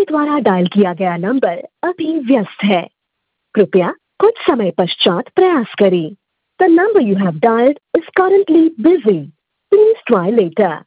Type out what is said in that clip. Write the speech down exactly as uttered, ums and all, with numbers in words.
द्वारा डायल किया गया नंबर अभी व्यस्त है। कृपया कुछ समय पश्चात प्रयास करें। The number you have dialled is currently busy. Please try letter.